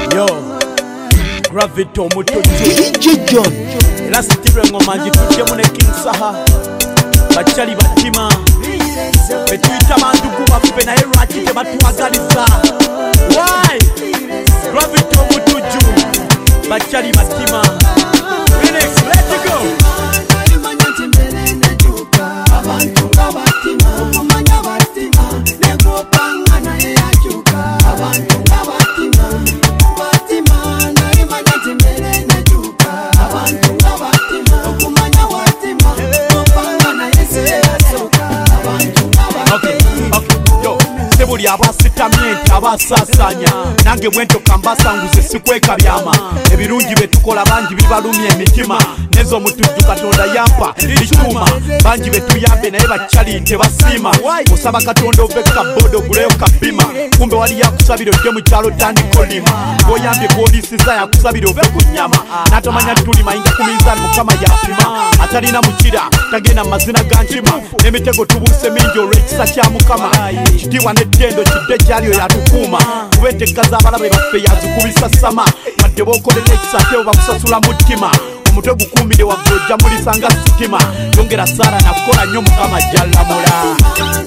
Yo, Gravity Omutojo DJ John era sitirwe ngoma ngituddemu ne King Saha Bachali batima betuyita bandugu baffe naye lwaki tebatwagaliza Why? Gravity Omutojo Bachali batima Phoenix, let's go Abantu batima okumanya batima negopanga naye yakyuka abantu batima batima naye manyati mbere nejuka abantu batima okumanya watima negopanga naye se yasoka abantu batima yo sebuli abasitamyenti abasasanya nange mwento kambasanguze sikweka byama ebirungi betukola bangi bibalumya emitima nezo mutujju katonda yampa bituma bangi betuyambe naye bachali tebasiima osaba katonda oveka bodo guleyo kabima kumbe wali yakusabira odde mu kyalo tandikolima oyambye polisiza yakusabira ove ku nnyama natamanya tuli mayinja ku minzaani mukama yapima atalina mukira tagenda mu mazina ga nkima n'emitego tubuuse mingi olw'ekisa kya mukama kitiibwa n'ettendo kidde gyaliyo yatukuuma kuba entegeka z'abalabe baffe yazikubisa sama wadde bookolera ekisa ate bakusasula mutima omutwe gukumbire waggulu ojja mulisanga sitima yongera saara nakukola nnyo mukama jjallamula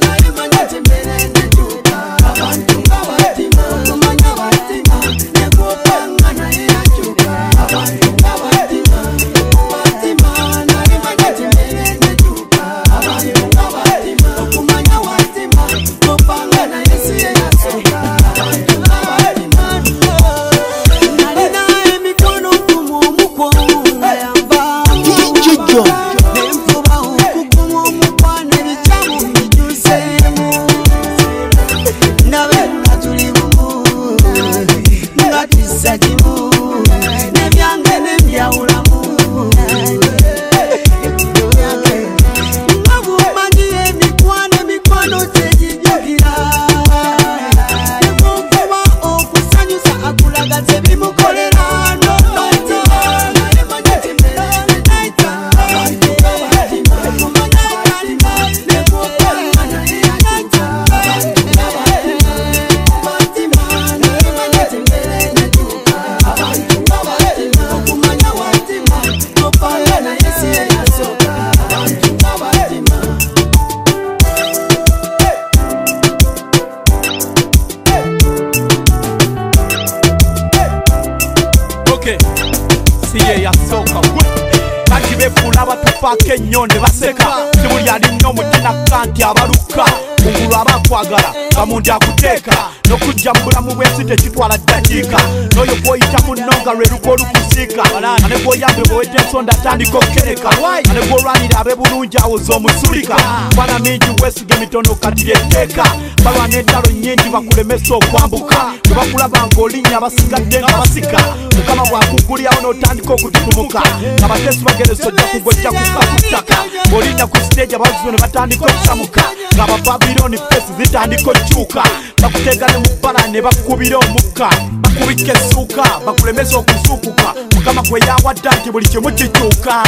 siye yasoka bangi befuula batufaako ennyo ne baseka sibuli alinnya omutina kanti abaluka kungulu abakwagala bamundi akuteeka n'okujja mu bulamu bw'ensi tekitwala ddakiika n'oyo gw'oyita munno nga lwe lugo olukusiika ane gw'oyambe bwewedde ensonda atandika okukereka ane gw'olwanira abe bulungi awoza omusulika bwana mingi weesiga emitono kati lyetteeka balwana entalo nnyingi bakulemesa okwambuka bwe bakulaba ng'olinnya basigadde nga basika mukama bw'akugulyawo n'otandika okututumuka nga bateesi bageresa ojja kugojja kuka ku ttaka bw'olinnya ku siteegi abazizo ne batandika okusamuka nga abababirooni feesi zitandika okyuka bakuteega ne mu bbala ne bakubira omukka bakubika essuuka bakulemesa okusuukuka mukama kwe yawadda nti buli kimu kikyuka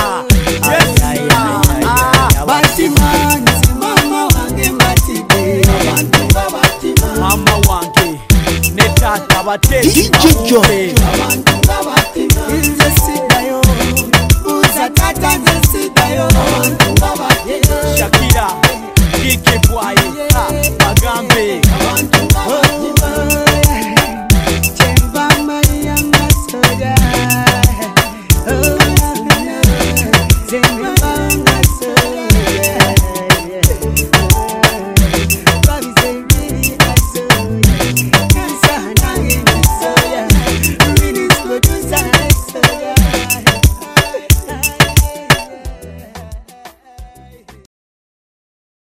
mama wange ne taata bateesi Shakira, Kiki Boy, Bagambe,